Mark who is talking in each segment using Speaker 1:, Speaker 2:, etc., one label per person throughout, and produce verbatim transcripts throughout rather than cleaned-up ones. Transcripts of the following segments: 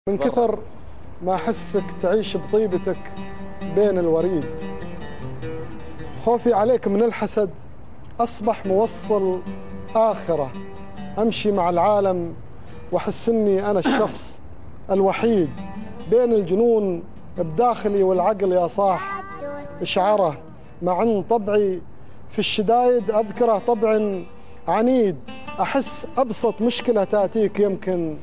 Speaker 1: من كثر ما أحسك تعيش بطيبتك بين الوريد، خوفي عليك من الحسد أصبح موصل آخرة. أمشي مع العالم وأحس أني أنا الشخص الوحيد بين الجنون بداخلي والعقل يا صاح إشعاره. مع أن طبعي في الشدايد أذكره طبع عنيد، أحس أبسط مشكلة تأتيك يمكن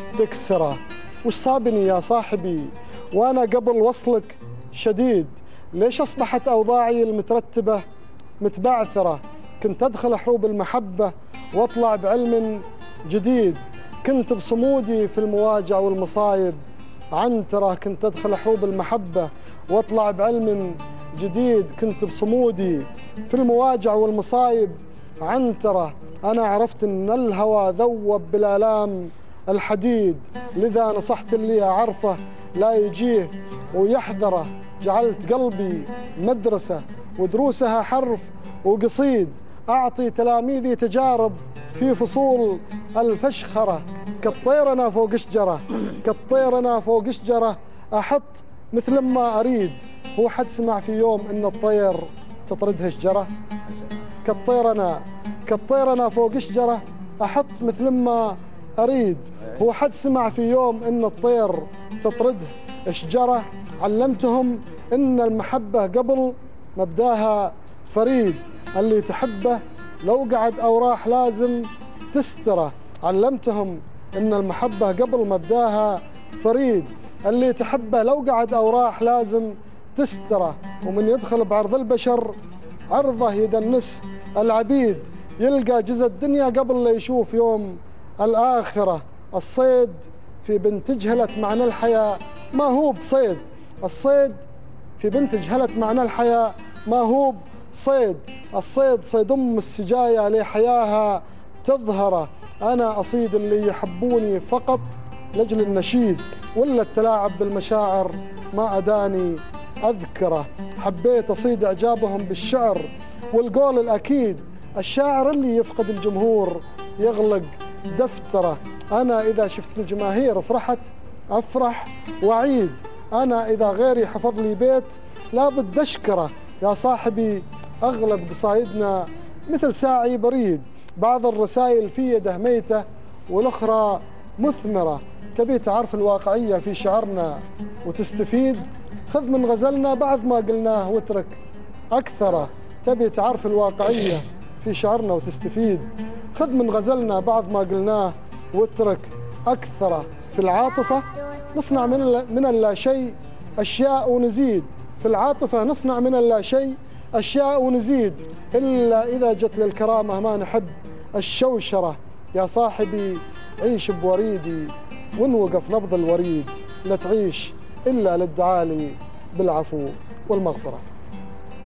Speaker 1: تكسره. وش صابني يا صاحبي وأنا قبل وصلك شديد؟ ليش أصبحت أوضاعي المترتبة متبعثرة؟ كنت أدخل حروب المحبة وأطلع بعلم جديد، كنت بصمودي في المواجع والمصايب عنترة. كنت أدخل حروب المحبة وأطلع بعلم جديد، كنت بصمودي في المواجع والمصايب عنترة. أنا عرفت أن الهوى ذوب بالآلام الحديد، لذا نصحت اللي أعرفه لا يجيه ويحذره. جعلت قلبي مدرسة ودروسها حرف وقصيد، أعطي تلاميذي تجارب في فصول الفشخرة. كالطير أنا فوق شجرة، كالطير أنا فوق شجرة، أحط مثل ما أريد. هو حد سمع في يوم إن الطير تطردها شجرة؟ كالطير أنا كالطير أنا فوق شجرة، أحط مثل ما أريد. هو حد سمع في يوم إن الطير تطرده شجرة؟ علمتهم إن المحبة قبل مبداها فريد، اللي تحبه لو قعد أو راح لازم تستره. علمتهم إن المحبة قبل مبداها فريد، اللي تحبه لو قعد أو راح لازم تستره. ومن يدخل بعرض البشر عرضه يدنس العبيد، يلقى جزء الدنيا قبل لا يشوف يوم الآخرة. الصيد في بنت جهلت معنى الحياة ما هو بصيد، الصيد في بنت جهلت معنى الحياة ما هو بصيد. الصيد صيد أم السجايا لحياها تظهره. أنا أصيد اللي يحبوني فقط لأجل النشيد، ولا التلاعب بالمشاعر ما أداني أذكره. حبيت أصيد إعجابهم بالشعر والقول الأكيد، الشاعر اللي يفقد الجمهور يغلق دفتره. أنا إذا شفت الجماهير فرحت أفرح وعيد، أنا إذا غيري حفظ لي بيت لابد أشكره. يا صاحبي أغلب قصايدنا مثل ساعي بريد، بعض الرسائل في يده ميتة والأخرى مثمرة. تبي تعرف الواقعية في شعرنا وتستفيد؟ خذ من غزلنا بعض ما قلناه واترك أكثره. تبي تعرف الواقعية في شعرنا وتستفيد؟ خذ من غزلنا بعض ما قلناه واترك أكثره. في العاطفة نصنع من من اللا شيء أشياء ونزيد، في العاطفة نصنع من اللا شيء أشياء ونزيد، إلا إذا جت للكرامة ما نحب الشوشرة. يا صاحبي عيش بوريدي ونوقف نبض الوريد، لا تعيش إلا للدعالي بالعفو والمغفرة.